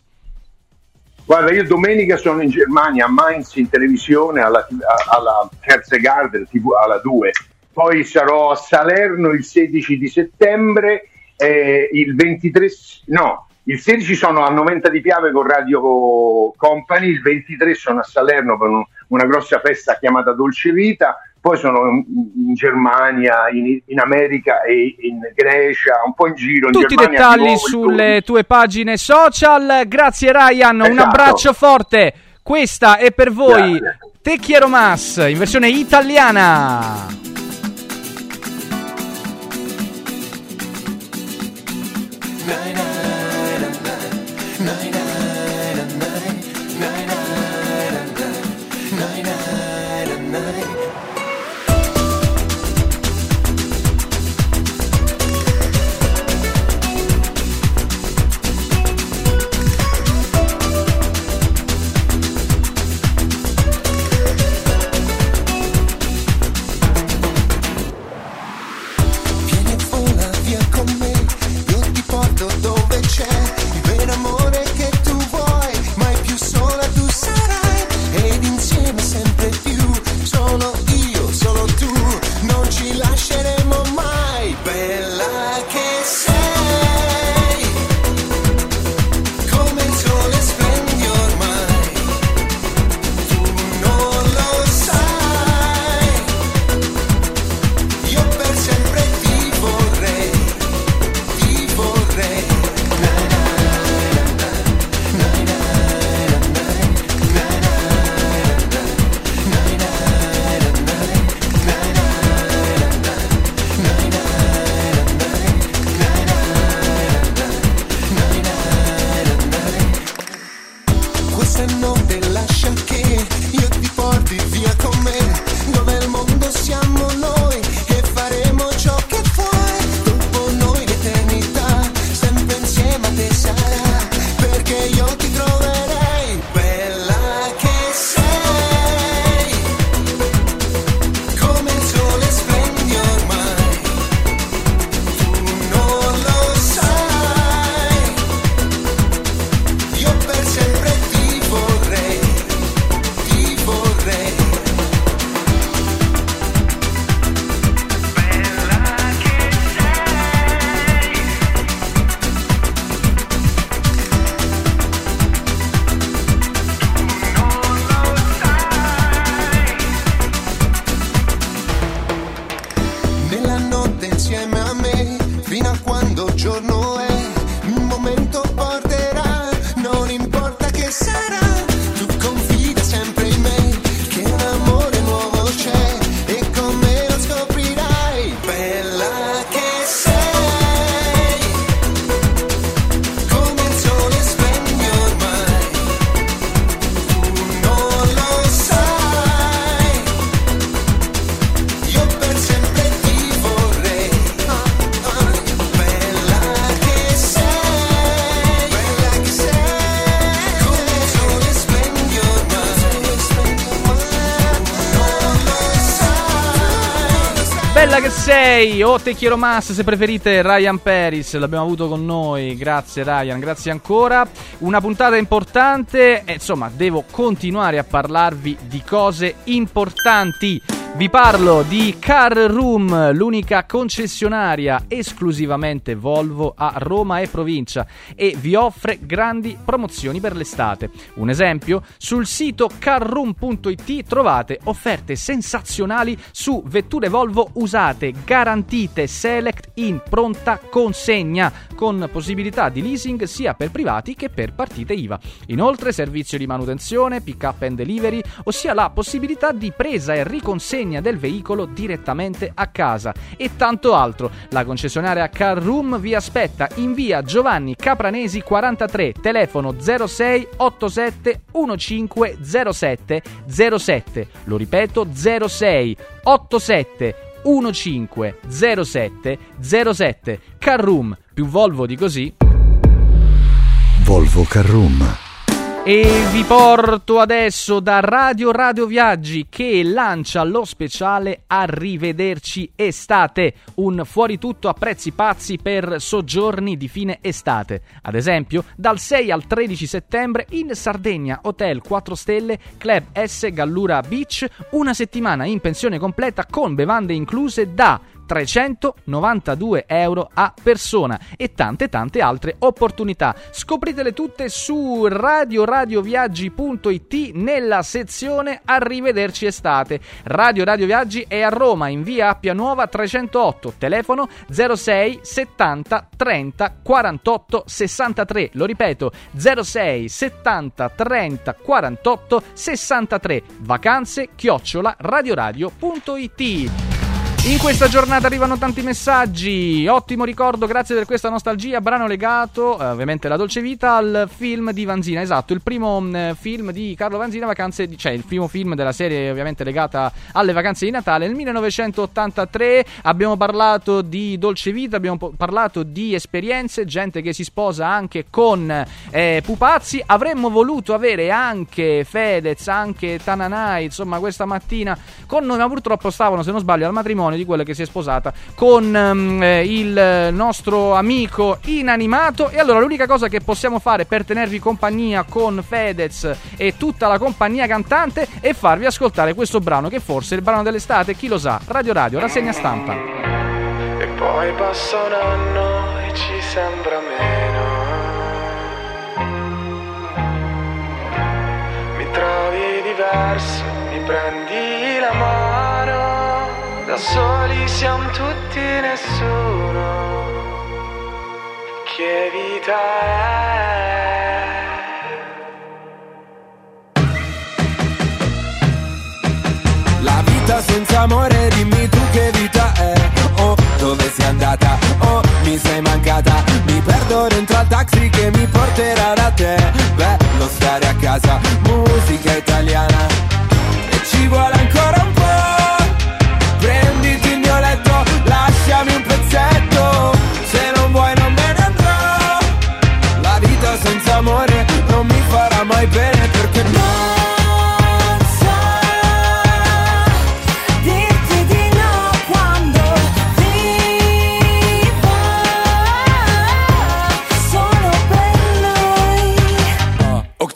Guarda, io domenica sono in Germania, a Mainz, in televisione, alla, alla Fernsehgarten, T V, alla due. Poi sarò a Salerno il sedici di settembre, eh, il ventitré, no, il sedici sono a Noventa di Piave con Radio Company, il ventitré sono a Salerno per un- una grossa festa chiamata Dolce Vita, poi sono in, in Germania, in, in America e in Grecia, un po' in giro. In Tutti i Germania, dettagli di nuovo, il sulle tue pagine social. Grazie Ryan, un Esatto. abbraccio forte. Questa è per voi Grazie. Te quiero más in versione italiana. Vieni vola via con me, io ti porto dove Amore notte lascia che io ti porti via con me, dove il mondo siamo noi e faremo ciò che vuoi. Dopo noi l'eternità, sempre insieme a te sarà, perché io ti troverei bella che sei, come il sole splendi ormai, tu non lo sai, io per sempre ti vorrei, ti vorrei. Nella notte insieme a me, fino a quando giorno è, un momento porterà, non importa che sarà, tu confida sempre in me, che un amore nuovo c'è, e con me lo scoprirai, bella che sei, come il sole splendi ormai, tu non lo sai, io per sempre ti vorrei, ah, ah, bella che sei, bella che sei, come il sole splendi ormai, non lo sai. Bella che sei, o Te Quiero Más se preferite, Ryan Paris, l'abbiamo avuto con noi, grazie Ryan, grazie ancora, una puntata importante e insomma devo continuare a parlarvi di cose importanti. Vi parlo di Car Room, l'unica concessionaria esclusivamente Volvo a Roma e provincia, e vi offre grandi promozioni per l'estate. Un esempio, sul sito carroom punto it trovate offerte sensazionali su vetture Volvo usate, garantite, select in pronta consegna, con possibilità di leasing sia per privati che per partite I V A. Inoltre servizio di manutenzione, pick up and delivery, ossia la possibilità di presa e riconsegna del veicolo direttamente a casa, e tanto altro. La concessionaria Car Room vi aspetta in via Giovanni Capranesi quarantatré, telefono zero sei ottantasette quindici zero sette zero sette, lo ripeto zero sei ottantasette quindici zero sette zero sette. Car Room, più Volvo di così. Volvo Car Room. E vi porto adesso da Radio Radio Viaggi, che lancia lo speciale Arrivederci Estate, un fuori tutto a prezzi pazzi per soggiorni di fine estate. Ad esempio, dal sei al tredici settembre in Sardegna, Hotel quattro stelle, Club S Gallura Beach, una settimana in pensione completa con bevande incluse da trecentonovantadue euro a persona, e tante tante altre opportunità. Scopritele tutte su radio radio viaggi punto it nella sezione Arrivederci Estate. Radio Radio Viaggi è a Roma, in via Appia Nuova trecentootto, telefono zero sei settanta trenta quarantotto sessantatré, lo ripeto zero sei settanta trenta quarantotto sessantatré, vacanze chiocciola radioradio punto it. In questa giornata arrivano tanti messaggi, ottimo ricordo, grazie per questa nostalgia, brano legato, eh, ovviamente La Dolce Vita, al film di Vanzina, esatto, il primo mh, film di Carlo Vanzina, vacanze di, cioè il primo film della serie ovviamente legata alle vacanze di Natale, nel millenovecentottantatré. Abbiamo parlato di Dolce Vita, abbiamo po- parlato di esperienze, gente che si sposa anche con eh, pupazzi. Avremmo voluto avere anche Fedez, anche Tananai, insomma questa mattina con noi, ma purtroppo stavano, se non sbaglio, al matrimonio di quella che si è sposata con um, eh, il nostro amico inanimato. E allora l'unica cosa che possiamo fare per tenervi compagnia con Fedez e tutta la compagnia cantante è farvi ascoltare questo brano, che forse è il brano dell'estate, chi lo sa. Radio Radio, rassegna stampa. E poi passa un anno e ci sembra meno, mi trovi diverso, mi prendi la mano, da soli siamo tutti, nessuno, che vita è? La vita senza amore, dimmi tu che vita è? Oh, dove sei andata? Oh, mi sei mancata. Mi perdo dentro al taxi che mi porterà da te. Bello stare a casa,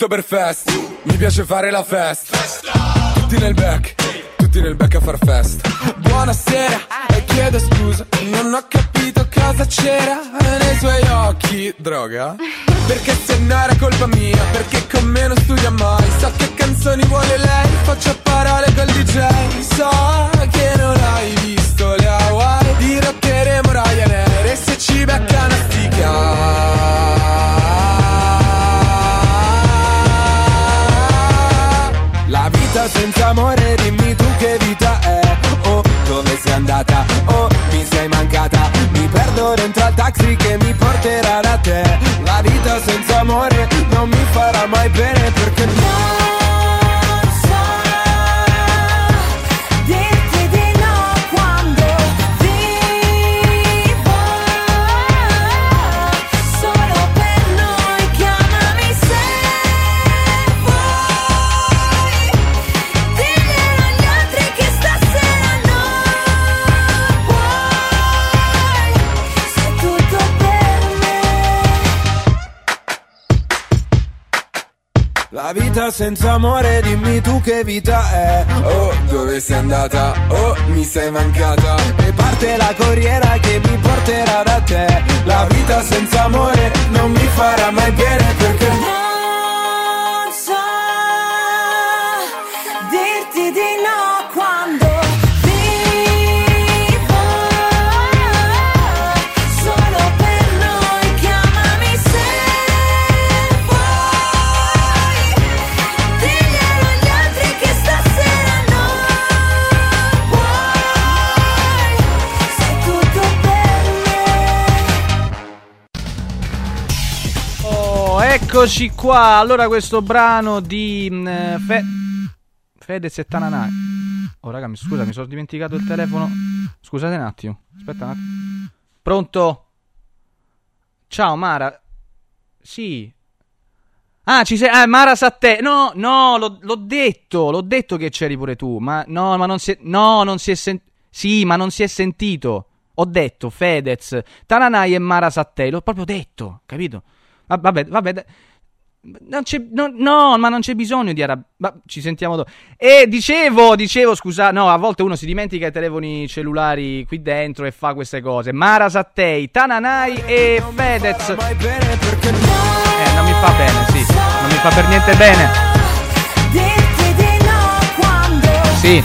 tutto per festa. Mi piace fare la festa. Tutti nel back, tutti nel back a far festa. Buonasera e chiedo scusa, non ho capito cosa c'era nei suoi occhi. Droga? Perché se no era colpa mia, perché con me non studia mai. So che canzoni vuole lei, faccio parole col D J. So che non hai visto le Hawaii, dirotteremo Ryanair e se ci becca una stica. La vita senza amore, dimmi tu che vita è. Oh, dove sei andata? Oh, mi sei mancata. Mi perdo dentro al taxi che mi porterà da te. La vita senza amore non mi farà mai bene perché no. La vita senza amore, dimmi tu che vita è. Oh, dove sei andata? Oh, mi sei mancata. E parte la corriera che mi porterà da te. La vita senza amore non mi farà mai bene perché non so dirti di no quando eccoci qua. Allora questo brano di mh, Fe- Fedez e Tananai. Oh raga, mi scusa, mi sono dimenticato il telefono. Scusate un attimo. Aspetta un attimo. Pronto? Ciao Mara. Sì. Ah, ci sei. Ah, Mara Sattei. No, no, l'ho, l'ho detto, l'ho detto che c'eri pure tu. Ma no, ma non si è. No, non si è sentito. Sì, ma non si è sentito. Ho detto Fedez, Tananai e Mara Sattei. L'ho proprio detto, capito? Ah, vabbè, vabbè, non c'è, no, no, ma non c'è bisogno di arrabbiare. Ci sentiamo dopo. E dicevo, dicevo, scusa, no, a volte uno si dimentica i telefoni cellulari qui dentro e fa queste cose. Mara Sattei, Tananai e Fedez. Eh, non mi fa bene, sì, non mi fa per niente bene. Sì.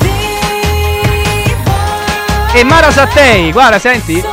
E Mara Sattei, guarda, senti.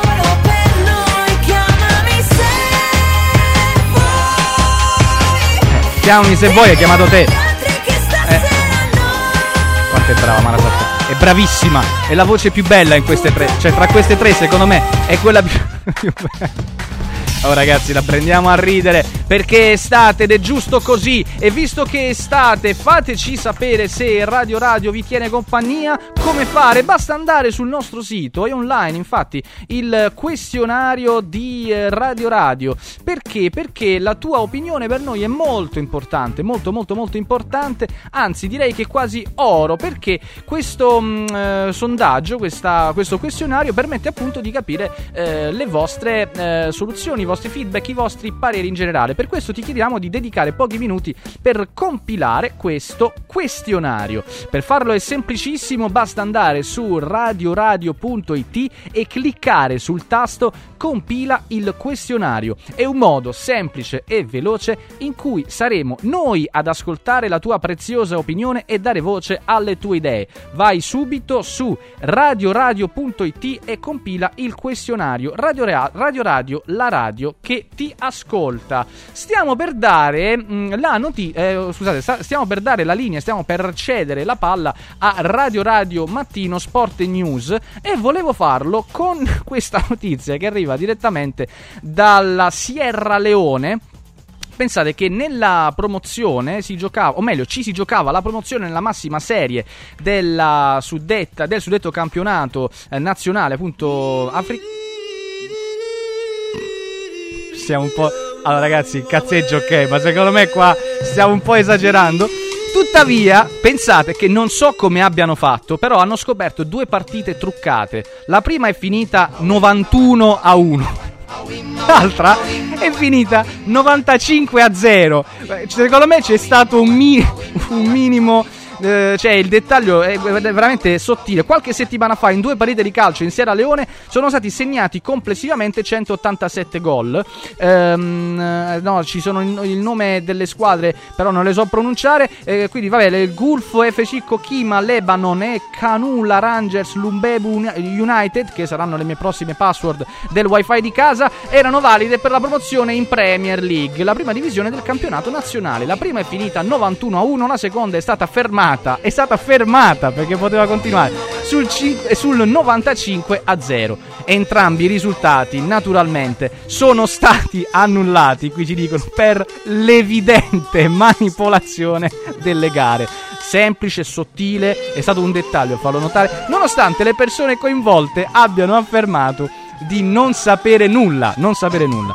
Chiamami se vuoi, hai chiamato te. Eh. Quanto è brava Mara Sattei. È bravissima. È la voce più bella in queste tre. Cioè tra queste tre secondo me è quella più, più bella. Oh ragazzi, la prendiamo a ridere perché è estate ed è giusto così. E visto che è estate, fateci sapere se Radio Radio vi tiene compagnia. Come fare? Basta andare sul nostro sito, è online infatti il questionario di Radio Radio. Perché? Perché la tua opinione per noi è molto importante, molto molto molto importante. Anzi direi che quasi oro, perché questo mh, eh, sondaggio, questa, questo questionario permette appunto di capire eh, le vostre eh, soluzioni, i vostri feedback, i vostri pareri in generale. Per questo ti chiediamo di dedicare pochi minuti per compilare questo questionario. Per farlo è semplicissimo, basta andare su radioradio punto it e cliccare sul tasto compila il questionario. È un modo semplice e veloce in cui saremo noi ad ascoltare la tua preziosa opinione e dare voce alle tue idee. Vai subito su radioradio punto it e compila il questionario. Radio, Ra- Radio Radio, la radio che ti ascolta. Stiamo per dare mh, la notizia, eh, scusate, sta- stiamo per dare la linea, stiamo per cedere la palla a Radio Radio Mattino Sport e News e volevo farlo con questa notizia che arriva direttamente dalla Sierra Leone. Pensate che nella promozione si giocava, o meglio ci si giocava la promozione nella massima serie della suddetta, del suddetto campionato eh, nazionale appunto africano. Stiamo un po'... Allora ragazzi, cazzeggio ok, ma secondo me qua stiamo un po' esagerando. Tuttavia, pensate che non so come abbiano fatto, però hanno scoperto due partite truccate. La prima è finita novantuno a uno. l'altra è finita novantacinque a zero. Secondo me c'è stato un, mi- un minimo... Uh, cioè il dettaglio è veramente sottile. Qualche settimana fa in due partite di calcio in Sierra Leone sono stati segnati complessivamente centottantasette gol. um, No, ci sono il, il nome delle squadre però non le so pronunciare, eh, quindi vabbè, il Gulf F C Kokima, Lebanon e Canula Rangers Lumbebu United, che saranno le mie prossime password del wifi di casa, erano valide per la promozione in Premier League, la prima divisione del campionato nazionale. La prima è finita novantuno a uno, la seconda è stata fermata è stata fermata perché poteva continuare sul, cinque, sul novantacinque a zero. Entrambi i risultati naturalmente sono stati annullati, qui ci dicono, per l'evidente manipolazione delle gare. Semplice, sottile, è stato un dettaglio a farlo notare, nonostante le persone coinvolte abbiano affermato di non sapere nulla, non sapere nulla.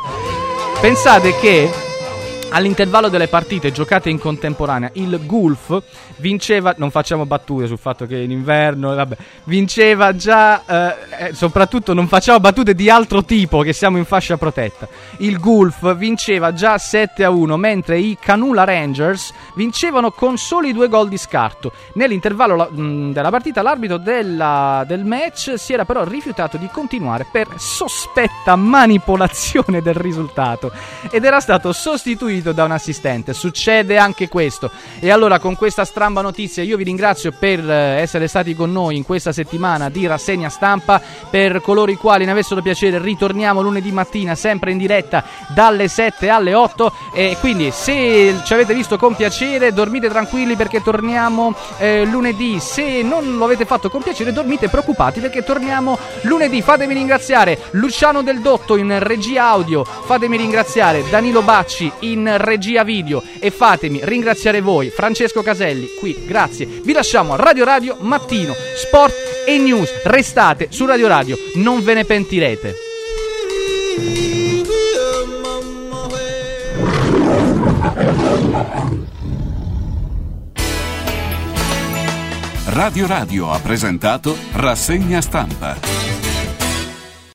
Pensate che all'intervallo delle partite giocate in contemporanea il Gulf vinceva, non facciamo battute sul fatto che in inverno, vabbè, vinceva già, eh, soprattutto non facciamo battute di altro tipo, che siamo in fascia protetta. Il Gulf vinceva già sette a uno, mentre i Canula Rangers vincevano con soli due gol di scarto. Nell'intervallo la, mh, della partita l'arbitro della, del match si era però rifiutato di continuare per sospetta manipolazione del risultato ed era stato sostituito da un assistente. Succede anche questo. E allora, con questa stramba notizia, io vi ringrazio per essere stati con noi in questa settimana di rassegna stampa. Per coloro i quali ne avessero piacere, ritorniamo lunedì mattina sempre in diretta dalle sette alle otto, e quindi se ci avete visto con piacere dormite tranquilli perché torniamo eh, lunedì. Se non lo avete fatto con piacere dormite preoccupati perché torniamo lunedì. Fatemi ringraziare Luciano Del Dotto in regia audio, fatemi ringraziare Danilo Bacci in regia video e fatemi ringraziare voi, Francesco Caselli qui, grazie. Vi lasciamo a Radio Radio Mattino, Sport e News. Restate su Radio Radio, non ve ne pentirete. Radio Radio ha presentato Rassegna Stampa.